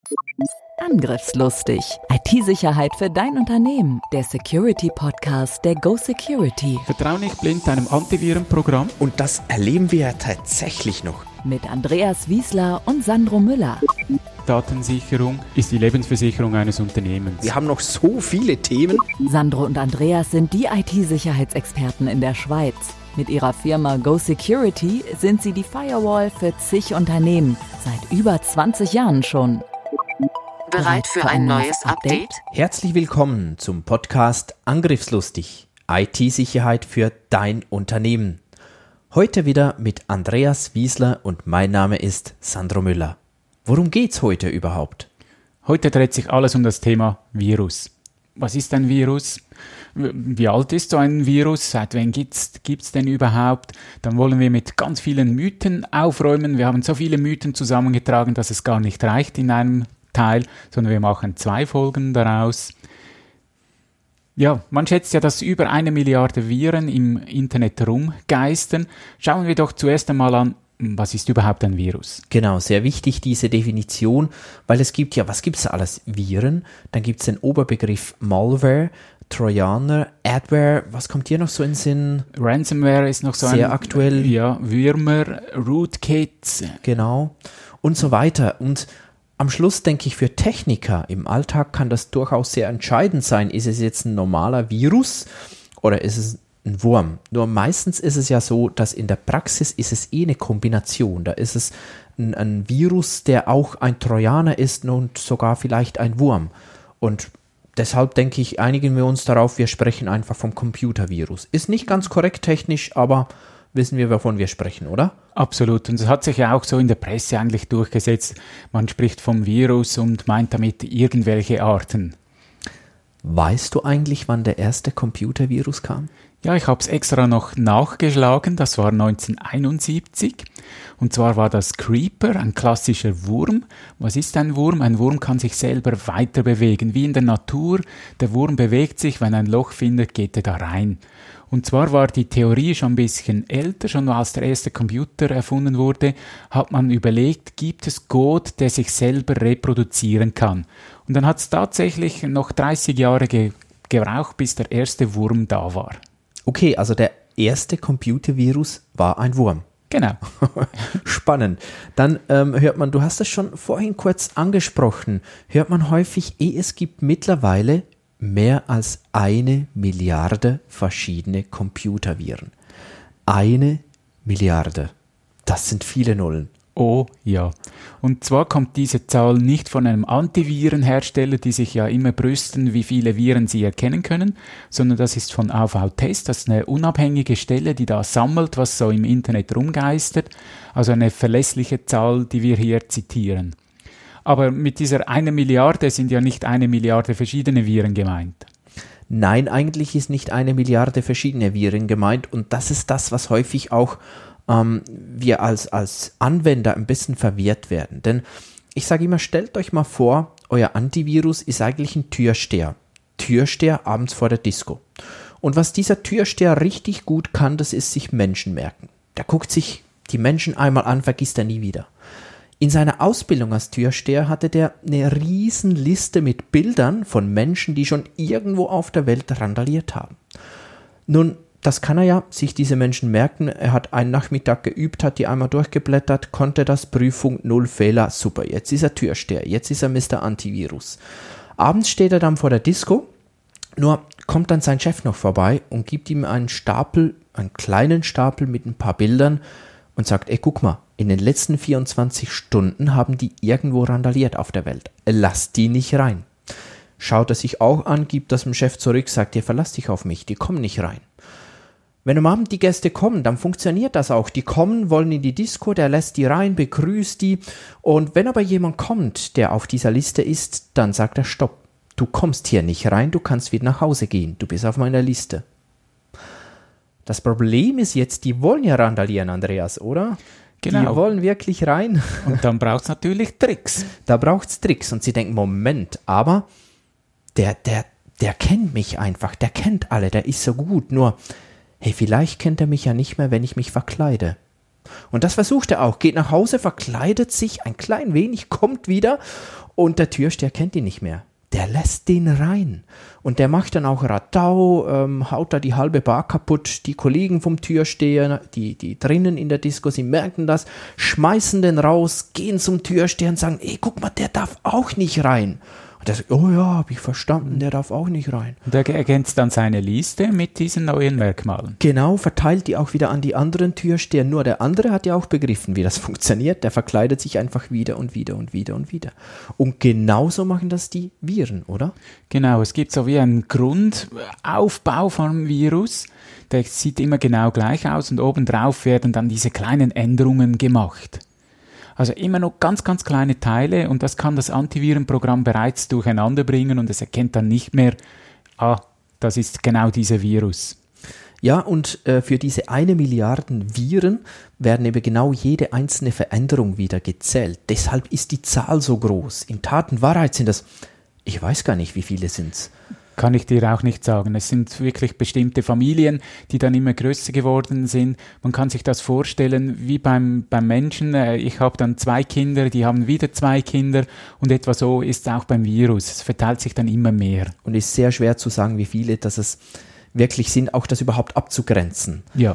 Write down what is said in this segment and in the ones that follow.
Angriffslustig. IT-Sicherheit für dein Unternehmen. Der Security-Podcast der Go Security. Vertrau nicht blind deinem Antivirenprogramm. Und das erleben wir ja tatsächlich noch. Mit Andreas Wiesler und Sandro Müller. Datensicherung ist die Lebensversicherung eines Unternehmens. Wir haben noch so viele Themen. Sandro und Andreas sind die IT-Sicherheitsexperten in der Schweiz. Mit ihrer Firma Go Security sind sie die Firewall für zig Unternehmen. Seit über 20 Jahren schon. Bereit für ein neues Update? Herzlich willkommen zum Podcast Angriffslustig. IT-Sicherheit für dein Unternehmen. Heute wieder mit Andreas Wiesler und mein Name ist Sandro Müller. Worum geht's heute überhaupt? Heute dreht sich alles um das Thema Virus. Was ist ein Virus? Wie alt ist so ein Virus? Seit wann gibt's denn überhaupt? Dann wollen wir mit ganz vielen Mythen aufräumen. Wir haben so viele Mythen zusammengetragen, dass es gar nicht reicht in einem Teil, sondern wir machen 2 Folgen daraus. Ja, man schätzt ja, dass über 1 Milliarde Viren im Internet rumgeistern. Schauen wir doch zuerst einmal an, was ist überhaupt ein Virus? Genau, sehr wichtig diese Definition, weil es gibt ja, was gibt's da alles? Viren, dann gibt's den Oberbegriff Malware, Trojaner, Adware, was kommt hier noch so in den Sinn? Ransomware ist noch so sehr aktuell. Ja, Würmer, Rootkits. Genau, und so weiter. Und am Schluss denke ich, für Techniker im Alltag kann das durchaus sehr entscheidend sein. Ist es jetzt ein normaler Virus oder ist es ein Wurm? Nur meistens ist es ja so, dass in der Praxis ist es eine Kombination. Da ist es ein Virus, der auch ein Trojaner ist und sogar vielleicht ein Wurm. Und deshalb denke ich, einigen wir uns darauf, wir sprechen einfach vom Computervirus. Ist nicht ganz korrekt technisch, aber wissen wir, wovon wir sprechen, oder? Absolut. Und es hat sich ja auch so in der Presse eigentlich durchgesetzt. Man spricht vom Virus und meint damit irgendwelche Arten. Weißt du eigentlich, wann der erste Computervirus kam? Ja, ich habe es extra noch nachgeschlagen. Das war 1971. Und zwar war das Creeper, ein klassischer Wurm. Was ist ein Wurm? Ein Wurm kann sich selber weiter bewegen, wie in der Natur. Der Wurm bewegt sich, wenn er ein Loch findet, geht er da rein. Und zwar war die Theorie schon ein bisschen älter, schon als der erste Computer erfunden wurde, hat man überlegt, gibt es Code, der sich selber reproduzieren kann. Und dann hat es tatsächlich noch 30 Jahre gebraucht, bis der erste Wurm da war. Okay, also der erste Computervirus war ein Wurm. Genau. Spannend. Dann hört man, du hast es schon vorhin kurz angesprochen, hört man häufig, es gibt mittlerweile mehr als 1 Milliarde verschiedene Computerviren. 1 Milliarde. Das sind viele Nullen. Oh ja. Und zwar kommt diese Zahl nicht von einem Antivirenhersteller, die sich ja immer brüsten, wie viele Viren sie erkennen können, sondern das ist von AV-Test, das ist eine unabhängige Stelle, die da sammelt, was so im Internet rumgeistert. Also eine verlässliche Zahl, die wir hier zitieren. Aber mit dieser 1 Milliarde sind ja nicht 1 Milliarde verschiedene Viren gemeint. Nein, eigentlich ist nicht 1 Milliarde verschiedene Viren gemeint und das ist das, was häufig auch wir als Anwender ein bisschen verwirrt werden. Denn ich sage immer, stellt euch mal vor, euer Antivirus ist eigentlich ein Türsteher. Türsteher abends vor der Disco. Und was dieser Türsteher richtig gut kann, das ist sich Menschen merken. Der guckt sich die Menschen einmal an, vergisst er nie wieder. In seiner Ausbildung als Türsteher hatte der eine riesen Liste mit Bildern von Menschen, die schon irgendwo auf der Welt randaliert haben. Nun, das kann er ja, sich diese Menschen merken. Er hat einen Nachmittag geübt, hat die einmal durchgeblättert, konnte das, Prüfung, 0 Fehler, super. Jetzt ist er Türsteher, jetzt ist er Mr. Antivirus. Abends steht er dann vor der Disco, nur kommt dann sein Chef noch vorbei und gibt ihm einen kleinen Stapel mit ein paar Bildern und sagt, guck mal, in den letzten 24 Stunden haben die irgendwo randaliert auf der Welt. Lass die nicht rein. Schaut er sich auch an, gibt das dem Chef zurück, sagt, verlass dich auf mich, die kommen nicht rein. Wenn am Abend die Gäste kommen, dann funktioniert das auch. Die kommen, wollen in die Disco, der lässt die rein, begrüßt die. Und wenn aber jemand kommt, der auf dieser Liste ist, dann sagt er, stopp, du kommst hier nicht rein, du kannst wieder nach Hause gehen, du bist auf meiner Liste. Das Problem ist jetzt, die wollen ja randalieren, Andreas, oder? Genau. Die wollen wirklich rein. Und dann braucht es natürlich Tricks. Da braucht es Tricks. Und sie denken, Moment, aber der kennt mich einfach, der kennt alle, der ist so gut. Nur, hey, vielleicht kennt er mich ja nicht mehr, wenn ich mich verkleide. Und das versucht er auch, geht nach Hause, verkleidet sich ein klein wenig, kommt wieder und der Türsteher kennt ihn nicht mehr. Der lässt den rein und der macht dann auch Radau, haut da die halbe Bar kaputt. Die Kollegen vom Türsteher, die drinnen in der Disco, sie merken das, schmeißen den raus, gehen zum Türsteher und sagen, ey, guck mal, der darf auch nicht rein. Und der sagt, oh ja, habe ich verstanden, der darf auch nicht rein. Und er ergänzt dann seine Liste mit diesen neuen Merkmalen. Genau, verteilt die auch wieder an die anderen Türsteher. Nur der andere hat ja auch begriffen, wie das funktioniert. Der verkleidet sich einfach wieder und wieder und wieder und wieder. Und genauso machen das die Viren, oder? Genau, es gibt so wie einen Grundaufbau vom Virus. Der sieht immer genau gleich aus und obendrauf werden dann diese kleinen Änderungen gemacht. Also immer noch ganz, ganz kleine Teile und das kann das Antivirenprogramm bereits durcheinander bringen und es erkennt dann nicht mehr, das ist genau dieser Virus. Ja, und für diese 1 Milliarde Viren werden eben genau jede einzelne Veränderung wieder gezählt. Deshalb ist die Zahl so groß. In Tat und Wahrheit sind das, ich weiß gar nicht, wie viele sind es. Kann ich dir auch nicht sagen. Es sind wirklich bestimmte Familien, die dann immer größer geworden sind. Man kann sich das vorstellen wie beim Menschen. Ich habe dann 2 Kinder, die haben wieder 2 Kinder und etwa so ist es auch beim Virus. Es verteilt sich dann immer mehr. Und es ist sehr schwer zu sagen, wie viele, dass es wirklich sind, auch das überhaupt abzugrenzen. Ja.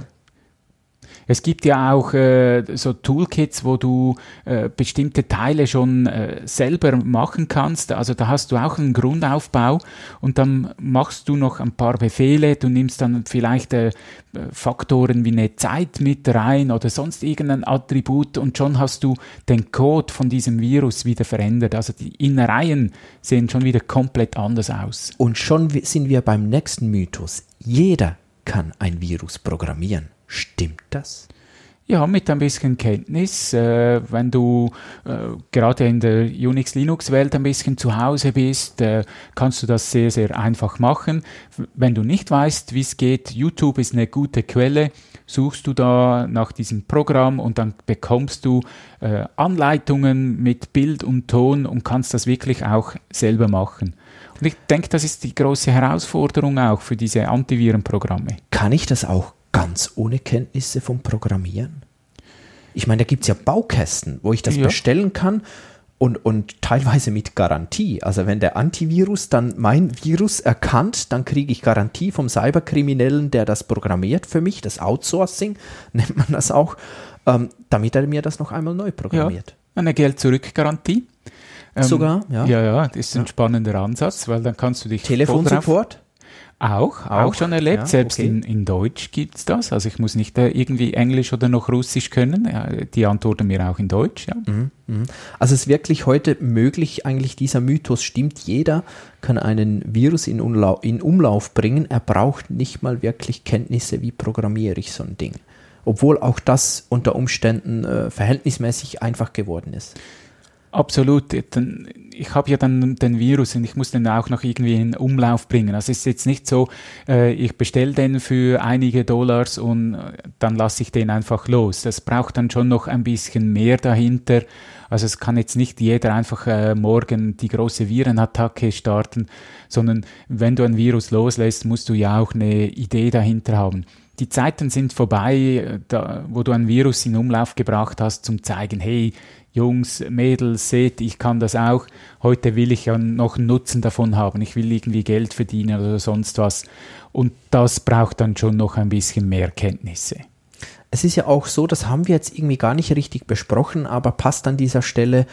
Es gibt ja auch so Toolkits, wo du bestimmte Teile schon selber machen kannst. Also da hast du auch einen Grundaufbau und dann machst du noch ein paar Befehle. Du nimmst dann vielleicht Faktoren wie eine Zeit mit rein oder sonst irgendein Attribut und schon hast du den Code von diesem Virus wieder verändert. Also die Innereien sehen schon wieder komplett anders aus. Und schon sind wir beim nächsten Mythos. Jeder kann ein Virus programmieren. Stimmt das? Ja, mit ein bisschen Kenntnis. Wenn du gerade in der Unix-Linux-Welt ein bisschen zu Hause bist, kannst du das sehr, sehr einfach machen. Wenn du nicht weißt, wie es geht, YouTube ist eine gute Quelle, suchst du da nach diesem Programm und dann bekommst du Anleitungen mit Bild und Ton und kannst das wirklich auch selber machen. Und ich denke, das ist die große Herausforderung auch für diese Antivirenprogramme. Kann ich das auch ganz ohne Kenntnisse vom Programmieren? Ich meine, da gibt es ja Baukästen, wo ich das bestellen kann und teilweise mit Garantie. Also wenn der Antivirus dann mein Virus erkannt, dann kriege ich Garantie vom Cyberkriminellen, der das programmiert für mich, das Outsourcing nennt man das auch, damit er mir das noch einmal neu programmiert. Ja, eine Geld-Zurück-Garantie. Sogar, ja. Ja, das ist ein spannender Ansatz, weil dann kannst du dich Telefonsupport? Auch schon erlebt. Ja, selbst okay. in Deutsch gibt es das. Also ich muss nicht irgendwie Englisch oder noch Russisch können. Ja, die antworten mir auch in Deutsch. Ja. Also es ist wirklich heute möglich, eigentlich dieser Mythos stimmt. Jeder kann einen Virus in Umlauf bringen. Er braucht nicht mal wirklich Kenntnisse, wie programmiere ich so ein Ding. Obwohl auch das unter Umständen verhältnismäßig einfach geworden ist. Absolut. Ich habe ja dann den Virus und ich muss den auch noch irgendwie in Umlauf bringen. Also es ist jetzt nicht so, ich bestelle den für einige Dollars und dann lasse ich den einfach los. Das braucht dann schon noch ein bisschen mehr dahinter. Also es kann jetzt nicht jeder einfach morgen die große Virenattacke starten, sondern wenn du ein Virus loslässt, musst du ja auch eine Idee dahinter haben. Die Zeiten sind vorbei, wo du ein Virus in Umlauf gebracht hast, zum zeigen, hey, Jungs, Mädels, seht, ich kann das auch. Heute will ich ja noch einen Nutzen davon haben. Ich will irgendwie Geld verdienen oder sonst was. Und das braucht dann schon noch ein bisschen mehr Kenntnisse. Es ist ja auch so, das haben wir jetzt irgendwie gar nicht richtig besprochen, aber passt an dieser Stelle,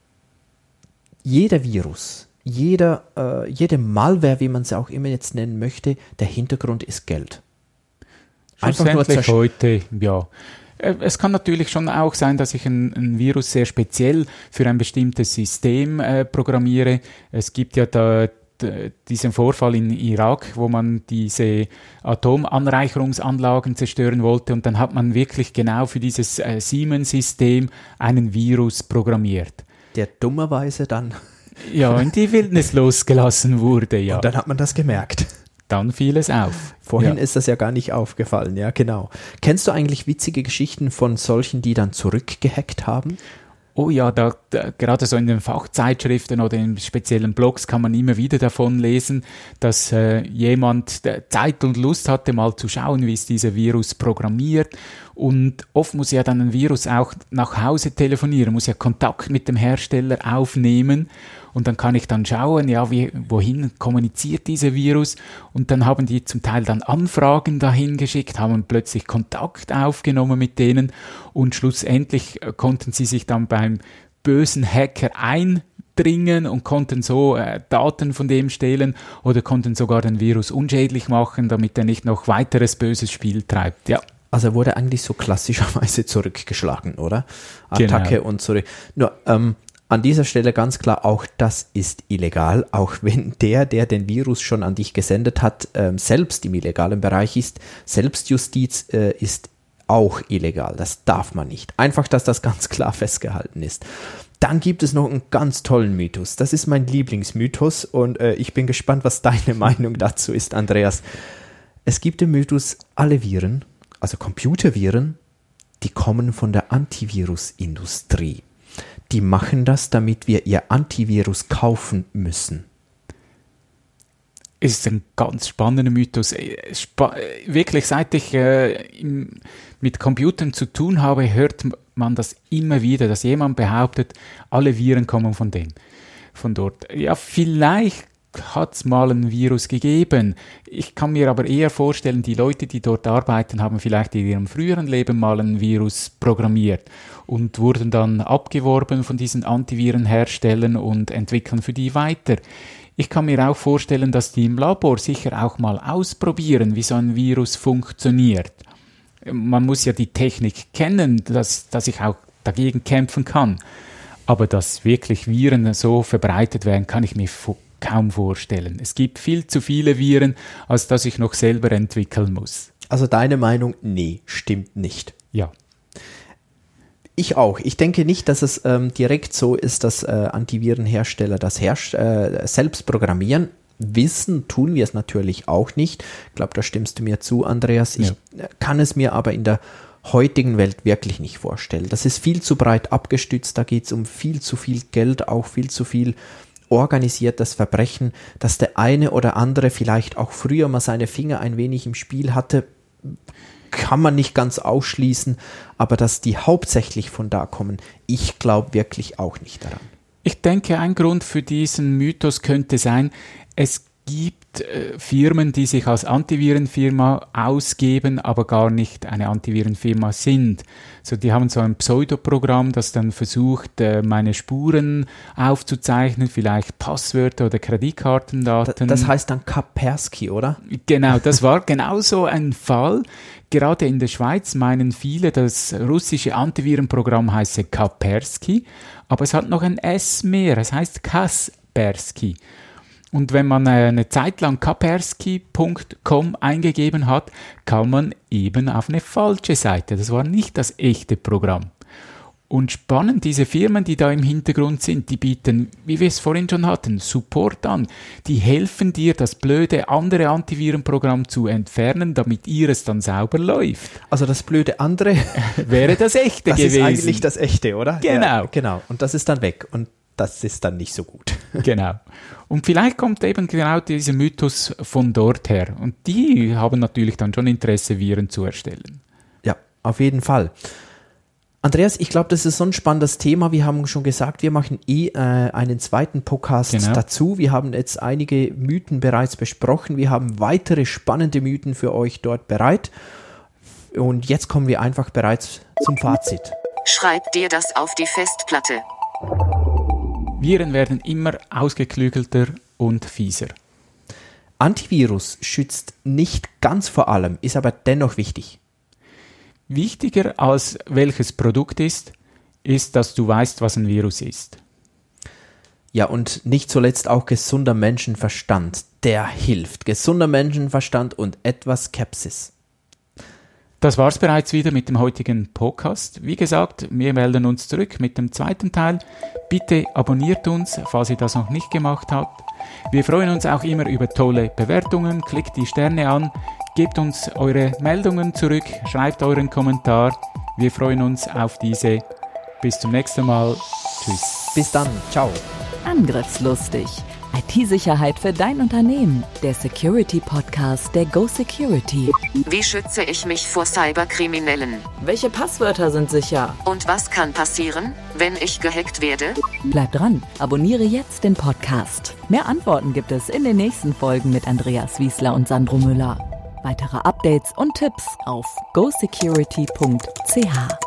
jeder Virus, jede Malware, wie man es auch immer jetzt nennen möchte, der Hintergrund ist Geld. Einfach nur heute, ja. Es kann natürlich schon auch sein, dass ich ein Virus sehr speziell für ein bestimmtes System programmiere. Es gibt ja da diesen Vorfall in Irak, wo man diese Atomanreicherungsanlagen zerstören wollte und dann hat man wirklich genau für dieses Siemens-System einen Virus programmiert. Der dummerweise dann in die Wildnis losgelassen wurde. Ja. Und dann hat man das gemerkt. Dann fiel es auf. Vorhin ist das ja gar nicht aufgefallen, ja genau. Kennst du eigentlich witzige Geschichten von solchen, die dann zurückgehackt haben? Oh ja, gerade so in den Fachzeitschriften oder in speziellen Blogs kann man immer wieder davon lesen, dass jemand Zeit und Lust hatte, mal zu schauen, wie ist dieser Virus programmiert. Und oft muss ja dann ein Virus auch nach Hause telefonieren, muss ja Kontakt mit dem Hersteller aufnehmen. Und dann kann ich dann schauen, ja, wohin kommuniziert dieser Virus. Und dann haben die zum Teil dann Anfragen dahin geschickt, haben plötzlich Kontakt aufgenommen mit denen. Und schlussendlich konnten sie sich dann beim bösen Hacker eindringen und konnten so Daten von dem stehlen oder konnten sogar den Virus unschädlich machen, damit er nicht noch weiteres böses Spiel treibt. Ja. Also er wurde eigentlich so klassischerweise zurückgeschlagen, oder? Attacke Genau. und zurück. Nur, an dieser Stelle ganz klar, auch das ist illegal, auch wenn der den Virus schon an dich gesendet hat, selbst im illegalen Bereich ist. Selbstjustiz ist auch illegal, das darf man nicht. Einfach, dass das ganz klar festgehalten ist. Dann gibt es noch einen ganz tollen Mythos, das ist mein Lieblingsmythos und ich bin gespannt, was deine Meinung dazu ist, Andreas. Es gibt den Mythos, alle Viren, also Computerviren, die kommen von der Antivirusindustrie. Die machen das, damit wir ihr Antivirus kaufen müssen. Ist ein ganz spannender Mythos. Wirklich, seit ich mit Computern zu tun habe, hört man das immer wieder, dass jemand behauptet, alle Viren kommen von dort. Ja, vielleicht hat es mal ein Virus gegeben. Ich kann mir aber eher vorstellen, die Leute, die dort arbeiten, haben vielleicht in ihrem früheren Leben mal ein Virus programmiert und wurden dann abgeworben von diesen Antivirenherstellern und entwickeln für die weiter. Ich kann mir auch vorstellen, dass die im Labor sicher auch mal ausprobieren, wie so ein Virus funktioniert. Man muss ja die Technik kennen, dass ich auch dagegen kämpfen kann. Aber dass wirklich Viren so verbreitet werden, kann ich mir kaum vorstellen. Es gibt viel zu viele Viren, als dass ich noch selber entwickeln muss. Also deine Meinung, nee, stimmt nicht. Ja. Ich auch. Ich denke nicht, dass es direkt so ist, dass Antivirenhersteller das selbst programmieren. Wissen tun wir es natürlich auch nicht. Ich glaube, da stimmst du mir zu, Andreas. Ich kann es mir aber in der heutigen Welt wirklich nicht vorstellen. Das ist viel zu breit abgestützt. Da geht es um viel zu viel Geld, auch viel zu viel organisiertes Verbrechen, dass der eine oder andere vielleicht auch früher mal seine Finger ein wenig im Spiel hatte, kann man nicht ganz ausschließen, aber dass die hauptsächlich von da kommen, ich glaube wirklich auch nicht daran. Ich denke, ein Grund für diesen Mythos könnte sein, es gibt Firmen, die sich als Antivirenfirma ausgeben, aber gar nicht eine Antivirenfirma sind. So, die haben so ein Pseudoprogramm, das dann versucht, meine Spuren aufzuzeichnen, vielleicht Passwörter oder Kreditkartendaten. Das heißt dann Kaspersky, oder? Genau, das war genau so ein Fall. Gerade in der Schweiz meinen viele, das russische Antivirenprogramm heiße Kaspersky, aber es hat noch ein S mehr, es heißt Kaspersky. Und wenn man eine Zeit lang kaspersky.com eingegeben hat, kam man eben auf eine falsche Seite. Das war nicht das echte Programm. Und spannend, diese Firmen, die da im Hintergrund sind, die bieten, wie wir es vorhin schon hatten, Support an. Die helfen dir, das blöde andere Antivirenprogramm zu entfernen, damit ihres dann sauber läuft. Also das blöde andere wäre das echte das gewesen. Das ist eigentlich das echte, oder? Genau. Ja, genau. Und das ist dann weg. Und das ist dann nicht so gut. Genau. Und vielleicht kommt eben genau dieser Mythos von dort her. Und die haben natürlich dann schon Interesse, Viren zu erstellen. Ja, auf jeden Fall. Andreas, ich glaube, das ist so ein spannendes Thema. Wir haben schon gesagt, wir machen einen zweiten Podcast dazu. Wir haben jetzt einige Mythen bereits besprochen. Wir haben weitere spannende Mythen für euch dort bereit. Und jetzt kommen wir einfach bereits zum Fazit. Schreib dir das auf die Festplatte. Viren werden immer ausgeklügelter und fieser. Antivirus schützt nicht ganz vor allem, ist aber dennoch wichtig. Wichtiger als welches Produkt ist, dass du weißt, was ein Virus ist. Ja, und nicht zuletzt auch gesunder Menschenverstand, der hilft. Gesunder Menschenverstand und etwas Skepsis. Das war's bereits wieder mit dem heutigen Podcast. Wie gesagt, wir melden uns zurück mit dem zweiten Teil. Bitte abonniert uns, falls ihr das noch nicht gemacht habt. Wir freuen uns auch immer über tolle Bewertungen. Klickt die Sterne an, gebt uns eure Meldungen zurück, schreibt euren Kommentar. Wir freuen uns auf diese Bis zum nächsten Mal. Tschüss. Bis dann. Ciao. Angriffslustig. IT-Sicherheit für dein Unternehmen. Der Security-Podcast der Go Security. Wie schütze ich mich vor Cyberkriminellen? Welche Passwörter sind sicher? Und was kann passieren, wenn ich gehackt werde? Bleib dran, abonniere jetzt den Podcast. Mehr Antworten gibt es in den nächsten Folgen mit Andreas Wiesler und Sandro Müller. Weitere Updates und Tipps auf gosecurity.ch.